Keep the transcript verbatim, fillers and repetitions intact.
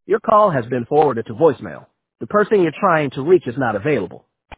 Your call has been forwarded to voicemail. The person you're trying to reach is not available.